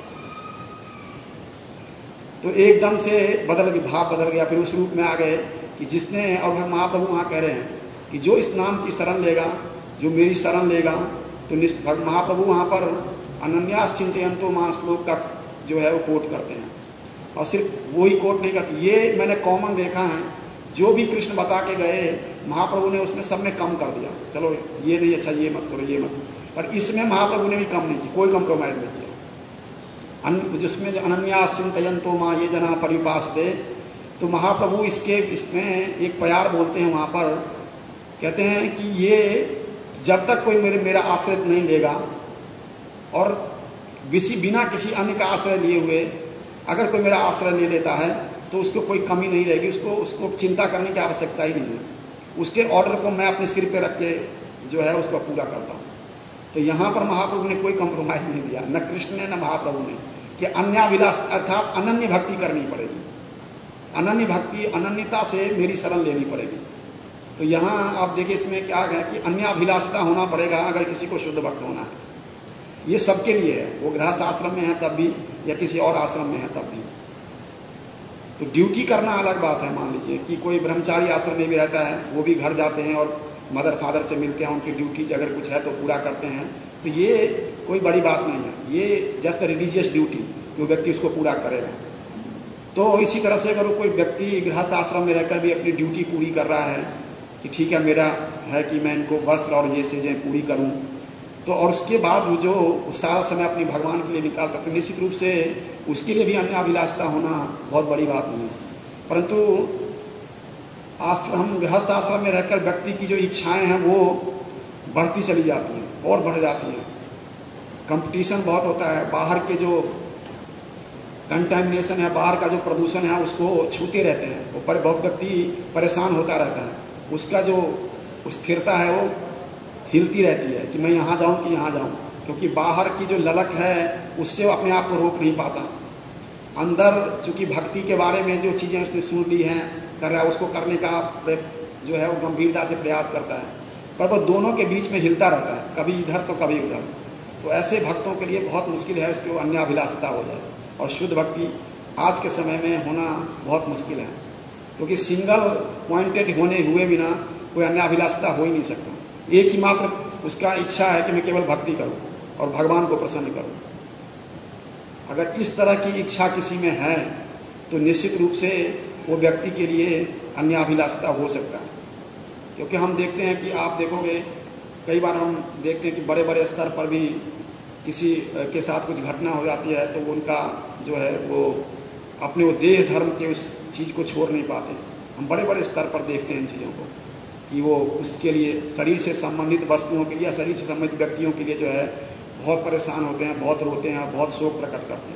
तो एकदम से भाव बदल गया। फिर उस रूप में आ गए कि जिसने, और महाप्रभु वहां कह रहे हैं कि जो इस नाम की शरण लेगा, जो मेरी शरण लेगा, तो महाप्रभु वहां पर अनन्यास चिंतयन्तो मां श्लोक का जो है वो कोट करते हैं। और सिर्फ वही कोट नहीं करते, ये मैंने कॉमन देखा है, जो भी कृष्ण बता के गए महाप्रभु ने उसमें सब में कम कर दिया। चलो ये नहीं अच्छा, ये मत करो, ये मत, पर इसमें महाप्रभु ने भी कम नहीं की, कोई कंप्रोमाइज नहीं किया। जिसमें जो अनन्यास चिंतयन्तो मां ये जना परिपासते, तो महाप्रभु इसमें एक प्यार बोलते हैं वहां पर, कहते हैं कि ये जब तक कोई मेरा आश्रय नहीं लेगा और बिना किसी अन्य का आश्रय लिए हुए अगर कोई मेरा आश्रय ले लेता है तो उसको कोई कमी नहीं रहेगी, उसको चिंता करने की आवश्यकता ही नहीं है। उसके ऑर्डर को मैं अपने सिर पे रख के जो है उसको पूरा करता हूं। तो यहां पर महाप्रभु ने कोई कंप्रोमाइज नहीं दिया, न कृष्ण ने न महाप्रभु ने, कि अन्याभिलाष अर्थात अनन्य भक्ति करनी पड़ेगी। अनन्य भक्ति, अनन्यता से मेरी शरण लेनी पड़ेगी। तो यहां आप देखिए इसमें क्या है कि अन्याभिलाषता होना पड़ेगा अगर किसी को शुद्ध भक्त होना है। ये सबके लिए है, वो गृहस्थ आश्रम में है तब भी या किसी और आश्रम में है तब भी। तो ड्यूटी करना अलग बात है। मान लीजिए कि कोई ब्रह्मचारी आश्रम में भी रहता है, वो भी घर जाते हैं और मदर फादर से मिलते हैं, उनकी ड्यूटी अगर कुछ है तो पूरा करते हैं, तो ये कोई बड़ी बात नहीं है। ये जस्ट रिलीजियस ड्यूटी, जो व्यक्ति उसको पूरा करेगा। तो इसी तरह से अगर कोई व्यक्ति गृहस्थ आश्रम में रहकर भी अपनी ड्यूटी पूरी कर रहा है कि ठीक है मेरा है कि मैं इनको वस्त्र और ये चीजें पूरी करूं, तो और उसके बाद वो जो सारा समय अपनी भगवान के लिए निकालता, तो निश्चित रूप से उसके लिए भी अन्य अभिलाषता होना बहुत बड़ी बात नहीं है। परंतु आश्रम गृहस्थ आश्रम में रहकर व्यक्ति की जो इच्छाएं हैं वो बढ़ती चली जाती हैं और बढ़ जाती हैं। कंपटीशन बहुत होता है, बाहर के जो कंटेमिनेशन है, बाहर का जो प्रदूषण है उसको छूते रहते हैं, वो बहुत व्यक्ति परेशान होता रहता है। उसका जो स्थिरता है वो हिलती रहती है कि मैं यहां जाऊं कि यहां जाऊं, क्योंकि बाहर की जो ललक है उससे वो अपने आप को रोक नहीं पाता। अंदर चूंकि भक्ति के बारे में जो चीजें उसने सुन ली हैं, कर रहा है, उसको करने का जो है वो गंभीरता से प्रयास करता है, पर वो दोनों के बीच में हिलता रहता है, कभी इधर तो कभी उधर। तो ऐसे भक्तों के लिए बहुत मुश्किल है उसको अन्याभिलाषता हो जाए। और शुद्ध भक्ति आज के समय में होना बहुत मुश्किल है, क्योंकि सिंगल पॉइंटेड होने हुए बिना कोई अन्याभिलाषता हो ही नहीं सकता। एक ही मात्र उसका इच्छा है कि मैं केवल भक्ति करूं और भगवान को प्रसन्न करूं। अगर इस तरह की इच्छा किसी में है तो निश्चित रूप से वो व्यक्ति के लिए अन्याभिलाषता हो सकता है। क्योंकि हम देखते हैं कि आप देखोगे कई बार हम देखते हैं कि बड़े बड़े स्तर पर भी किसी के साथ कुछ घटना हो जाती है तो उनका जो है वो अपने वो देह धर्म के उस चीज को छोड़ नहीं पाते। हम बड़े बड़े स्तर पर देखते हैं इन चीजों को कि वो उसके लिए शरीर से संबंधित वस्तुओं के लिए, शरीर से संबंधित व्यक्तियों के लिए जो है बहुत परेशान होते हैं, बहुत रोते हैं, बहुत शोक प्रकट करते हैं।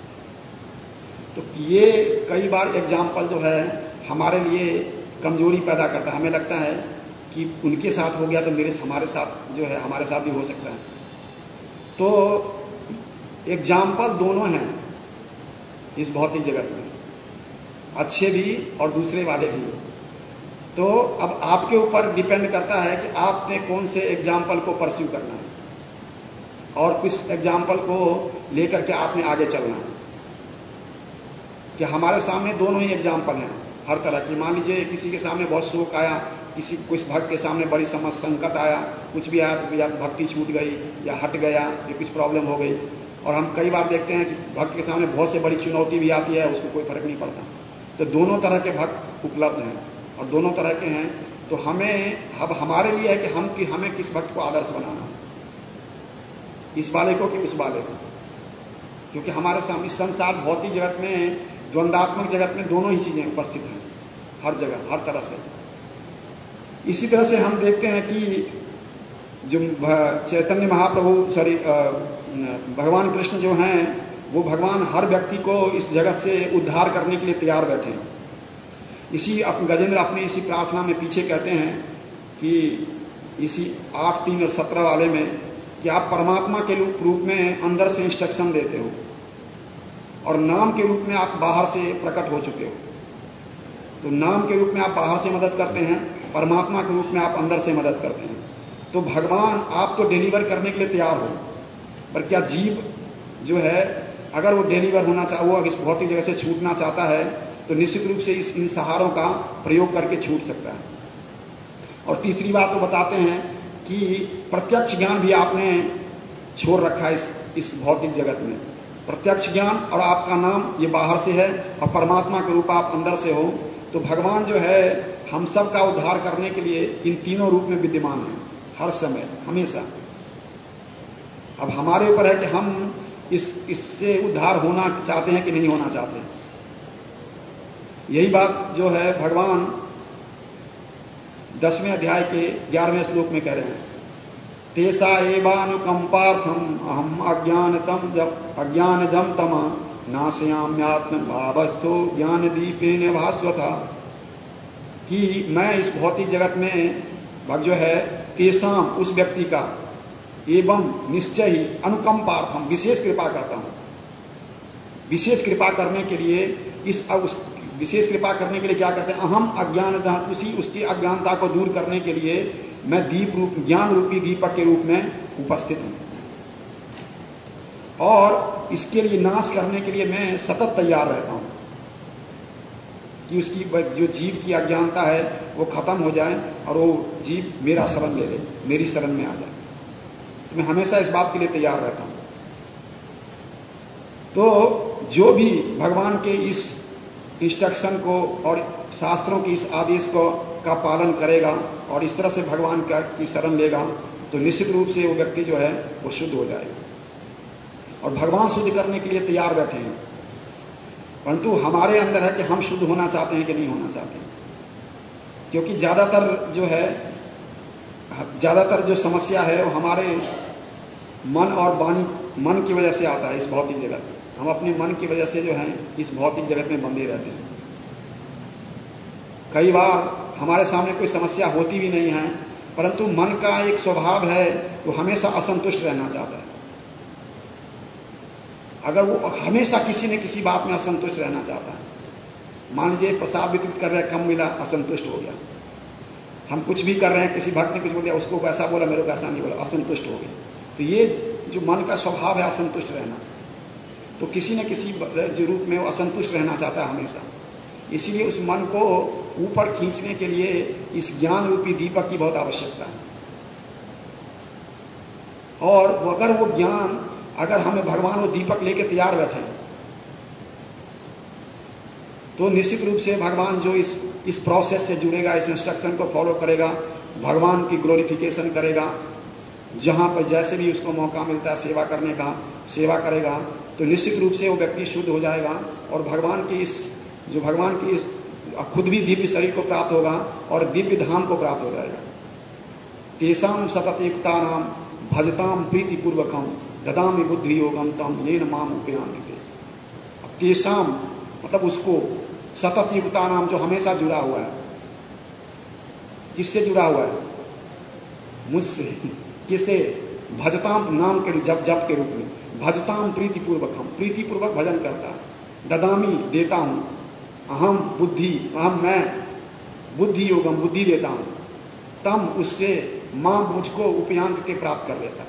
तो ये कई बार एग्जाम्पल जो है हमारे लिए कमजोरी पैदा करता है। हमें लगता है कि उनके साथ हो गया तो हमारे साथ जो है हमारे साथ भी हो सकता है। तो एग्जाम्पल दोनों हैं इस भौतिक जगत में, अच्छे भी और दूसरे वाले भी। तो अब आपके ऊपर डिपेंड करता है कि आपने कौन से एग्जाम्पल को परस्यू करना है और किस एग्जाम्पल को लेकर के आपने आगे चलना है। कि हमारे सामने दोनों ही एग्जाम्पल हैं हर तरह की। मान लीजिए किसी के सामने बहुत शोक आया, कुछ भक्त के सामने बड़ी संकट आया, कुछ भी आया तो या भक्ति छूट गई या हट गया या कुछ प्रॉब्लम हो गई। और हम कई बार देखते हैं कि भक्त के सामने बहुत से बड़ी चुनौती भी आती है, उसको कोई फर्क नहीं पड़ता। तो दोनों तरह के भक्त उपलब्ध हैं और दोनों तरह के हैं। तो अब हमारे लिए है कि हमें किस भक्त को आदर्श बनाना, इस वाले को कि उस वाले को। क्योंकि हमारे सामने इस संसार भौतिक जगत में, द्वंदात्मक जगत में दोनों ही चीजें उपस्थित हैं हर जगह, हर तरह से। इसी तरह से हम देखते हैं कि जो चैतन्य महाप्रभु भगवान कृष्ण जो हैं वो भगवान हर व्यक्ति को इस जगत से उद्धार करने के लिए तैयार बैठे हैं। गजेंद्र अपनी इसी प्रार्थना में पीछे कहते हैं कि इसी 8, 3 और 17 वाले में कि आप परमात्मा के रूप में अंदर से इंस्ट्रक्शन देते हो और नाम के रूप में आप बाहर से प्रकट हो चुके हो। तो नाम के रूप में आप बाहर से मदद करते हैं, परमात्मा के रूप में आप अंदर से मदद करते हैं। तो भगवान आप तो डिलीवर करने के लिए तैयार हो, पर क्या जीव जो है अगर वो डिलीवर होना चाहे, वो इस भौतिक जगह से छूटना चाहता है तो निश्चित रूप से इन सहारों का प्रयोग करके छूट सकता है। और तीसरी बात वो बताते हैं कि प्रत्यक्ष ज्ञान भी आपने छोड़ रखा है इस भौतिक जगत में। प्रत्यक्ष ज्ञान और आपका नाम ये बाहर से है और परमात्मा के रूप आप अंदर से हो। तो भगवान जो है हम सब का उद्धार करने के लिए इन तीनों रूप में विद्यमान है हर समय, हमेशा। अब हमारे ऊपर है कि हम इससे उद्धार होना चाहते हैं कि नहीं होना चाहते। यही बात जो है भगवान 10वें अध्याय के 11वें श्लोक में कह रहे हैं, तेसा एवानुकंपार्थम अहम अज्ञानजम तम नाशयाम्यात्म भावस्थो ज्ञान दीपेन भास्वता। कि मैं इस भौतिक जगत में भग जो है तेसाम उस व्यक्ति का, एवं निश्चय ही अनुकंपार्थम विशेष कृपा करता हूं। विशेष कृपा करने के लिए उस विशेष कृपा करने के लिए क्या करते हैं, अहम अज्ञान उसकी अज्ञानता को दूर करने के लिए मैं दीप रूप, ज्ञान रूपी दीपक के रूप में उपस्थित हूं, और इसके लिए नाश करने के लिए मैं सतत तैयार रहता हूं कि उसकी जो जीव की अज्ञानता है वो खत्म हो जाए और वो जीव मेरा शरण ले ले, मेरी शरण में आ जाए। तो मैं हमेशा इस बात के लिए तैयार रहता हूं। तो जो भी भगवान के इस इंस्ट्रक्शन को और शास्त्रों के इस आदेश को का पालन करेगा और इस तरह से भगवान की शरण लेगा, तो निश्चित रूप से वो व्यक्ति जो है वो शुद्ध हो जाएगा। और भगवान शुद्ध करने के लिए तैयार बैठे हैं, परंतु हमारे अंदर है कि हम शुद्ध होना चाहते हैं कि नहीं होना चाहते हैं। क्योंकि ज्यादातर जो समस्या है वो हमारे मन और वाणी, मन की वजह से आता है। इस भौतिक जगत में हम अपने मन की वजह से जो है इस भौतिक जगत में बंधे रहते हैं। कई बार हमारे सामने कोई समस्या होती भी नहीं है, परंतु मन का एक स्वभाव है वो हमेशा असंतुष्ट रहना चाहता है। अगर वो हमेशा किसी न किसी बात में असंतुष्ट रहना चाहता है, मान लीजिए प्रसाद वितरित कर रहे हैं, कम मिला, असंतुष्ट हो गया। हम कुछ भी कर रहे हैं, किसी भक्त ने कुछ बोल दिया, उसको वैसा बोला, मेरे को ऐसा नहीं बोला, असंतुष्ट हो गए। तो ये जो मन का स्वभाव है असंतुष्ट रहना, तो किसी न किसी रूप में वो असंतुष्ट रहना चाहता है हमेशा। इसीलिए उस मन को ऊपर खींचने के लिए इस ज्ञान रूपी दीपक की बहुत आवश्यकता है। और अगर वो ज्ञान, अगर हमें भगवान वो दीपक लेके तैयार बैठे, तो निश्चित रूप से भगवान जो इस प्रोसेस से जुड़ेगा, इस इंस्ट्रक्शन को फॉलो करेगा, भगवान की ग्लोरिफिकेशन करेगा, जहां पर जैसे भी उसको मौका मिलता है सेवा करने का, सेवा करेगा, तो निश्चित रूप से वो व्यक्ति शुद्ध हो जाएगा और भगवान की खुद भी दिव्य शरीर को प्राप्त होगा और दिव्य धाम को प्राप्त हो जाएगा। तेषाम सततयुक्ता नाम भजताम प्रीतिपूर्वकम ददामि बुद्धि योगम तम येन माम उपयान्ति। तेषाम मतलब उसको, सतत युक्ता नाम जो हमेशा जुड़ा हुआ है, किससे जुड़ा हुआ है, मुझसे। किसे, भजताम नाम के जप के रूप में, भजताम प्रीतिपूर्वकम, प्रीतिपूर्वक भजन करता है, ददामी देता हूं, अहम बुद्धि, अहम मैं, बुद्धि योगम बुद्धि देता हूं, तम उससे मां मुझको उपयांत के प्राप्त कर लेता है।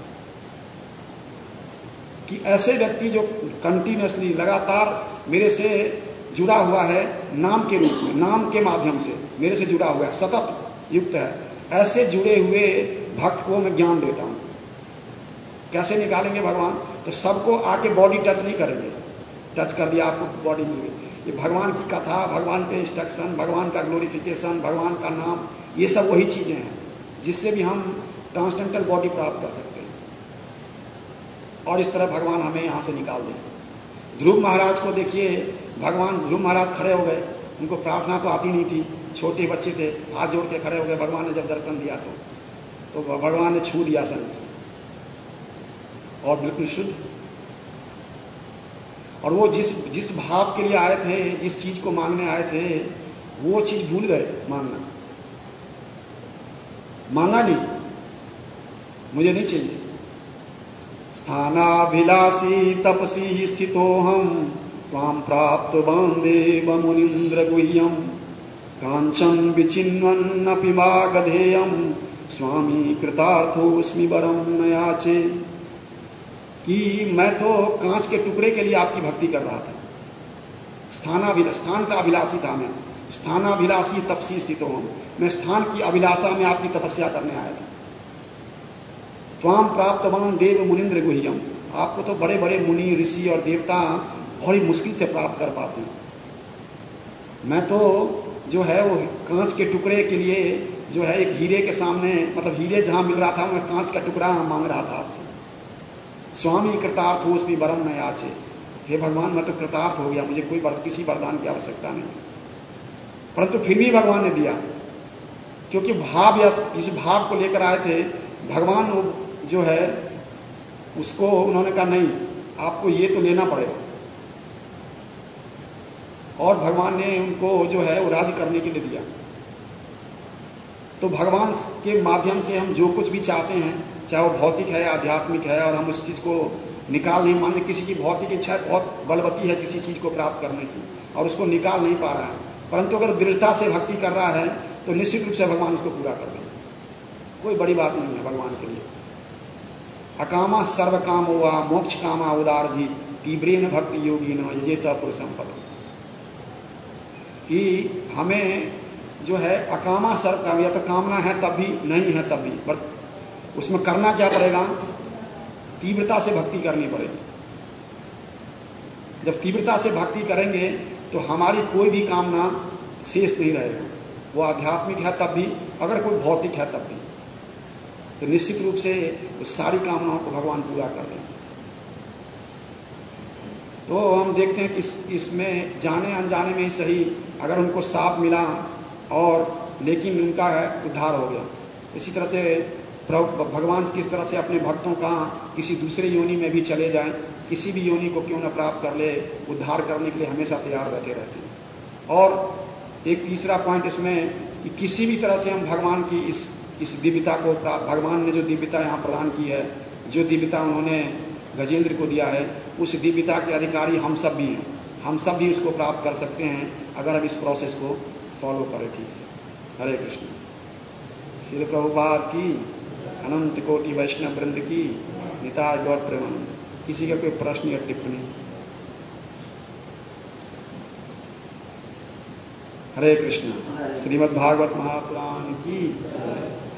कि ऐसे व्यक्ति जो कंटिन्यूअसली लगातार मेरे से जुड़ा हुआ है, नाम के रूप में, नाम के माध्यम से मेरे से जुड़ा हुआ है, सतत युक्त है, ऐसे जुड़े हुए भक्त को मैं ज्ञान देता हूं। कैसे निकालेंगे भगवान, तो सबको आके बॉडी टच नहीं करेंगे, टच कर दिया आपको बॉडी मिल गई। ये भगवान की कथा, भगवान के इंस्ट्रक्शन, भगवान का ग्लोरिफिकेशन, भगवान का नाम, ये सब वही चीजें हैं जिससे भी हम ट्रांसडेंटल बॉडी प्राप्त कर सकते हैं। और इस तरह भगवान हमें यहां से निकाल दें। ध्रुव महाराज को देखिए, भगवान ध्रुव महाराज खड़े हो गए, उनको प्रार्थना तो आती नहीं थी, छोटे बच्चे थे, हाथ जोड़ के खड़े हो गए। भगवान ने जब दर्शन दिया तो भगवान ने छू दिया शरीर से और बिल्कुल शुद्ध। और वो जिस भाव के लिए आए थे, जिस चीज को मांगने आए थे, वो चीज भूल गए मांगना। मांगा नहीं, मुझे नहीं चाहिए। स्थानाभिलाषी तपसी स्थितोहम त्वां प्राप्त देव मुनीन्द्र गुह्यम कांचन विचिन्वन्नपि मागधेयम स्वामी कृतार्थोस्मि वरम न याचे। कि मैं तो कांच के टुकड़े के लिए आपकी भक्ति कर रहा था, स्थान का अभिलाषी था मैं, स्थानाभिलाषी तपसी स्थितो हूं, मैं स्थान की अभिलाषा में आपकी तपस्या करने आया था। त्वाम प्राप्तवान देव मुनीन्द्र गुह्यम, आपको तो बड़े बड़े मुनि ऋषि और देवता बड़ी मुश्किल से प्राप्त कर पाते हैं। मैं तो जो है वो कांच के टुकड़े के लिए जो है एक हीरे के सामने, मतलब हीरे जहां मिल रहा था, मैं कांच का टुकड़ा मांग रहा था आपसे। स्वामी कृतार्थ हो उसमें वरम न याचे, हे भगवान मैं तो कृतार्थ हो गया, मुझे कोई किसी वरदान की आवश्यकता नहीं। परंतु फिर भी भगवान ने दिया, क्योंकि भाव या इस भाव को लेकर आए थे। भगवान जो है उसको उन्होंने कहा नहीं, आपको ये तो लेना पड़ेगा। और भगवान ने उनको जो है वो राज्य करने के लिए दिया। तो भगवान के माध्यम से हम जो कुछ भी चाहते हैं, चाहे वो भौतिक है या आध्यात्मिक है, और हम उस चीज को निकाल नहीं, मान किसी की भौतिक इच्छा बहुत बलवती है किसी चीज को प्राप्त करने की और उसको निकाल नहीं पा रहा है, परंतु अगर दृढ़ता से भक्ति कर रहा है तो निश्चित रूप से भगवान उसको पूरा कर देंगे। कोई बड़ी बात नहीं है भगवान के लिए। अकामा सर्व काम हुआ मोक्ष कामा उदारधी तीव्रेन भक्ति योगी न यजेता पुरुषम पदम, कि हमें जो है अकामा सर्व काम, या तो कामना है तब भी, नहीं है तब भी, बट उसमें करना क्या पड़ेगा, तीव्रता से भक्ति करनी पड़ेगी। जब तीव्रता से भक्ति करेंगे तो हमारी कोई भी कामना शेष नहीं रहेगी, वो आध्यात्मिक है तब भी, अगर कोई भौतिक है तब भी, तो निश्चित रूप से उस सारी कामनाओं को भगवान पूरा कर देंगे। तो हम देखते हैं कि इसमें जाने अनजाने में ही सही, अगर उनको साप मिला और लेकिन उनका उद्धार हो गया, इसी तरह से भगवान किस तरह से अपने भक्तों का किसी दूसरे योनि में भी चले जाएं, किसी भी योनि को क्यों न प्राप्त कर ले, उद्धार करने के लिए हमेशा तैयार बैठे रहते हैं। और एक तीसरा पॉइंट इसमें कि किसी भी तरह से हम भगवान की इस दिव्यता को प्राप्त, भगवान ने जो दिव्यता यहाँ प्रदान की है, जो दिव्यता उन्होंने गजेंद्र को दिया है, उस दिव्यता के अधिकारी हम सब भी हैं, हम सब भी उसको प्राप्त कर सकते हैं अगर हम इस प्रोसेस को फॉलो करें ठीक से। हरे कृष्ण। श्री प्रभुपाद की, अनंत कोटि वैष्णव वृंद की, निताय गौर प्रेमानंद। किसी का कोई प्रश्न या टिप्पणी? हरे कृष्ण। श्रीमद् भागवत महापुराण की।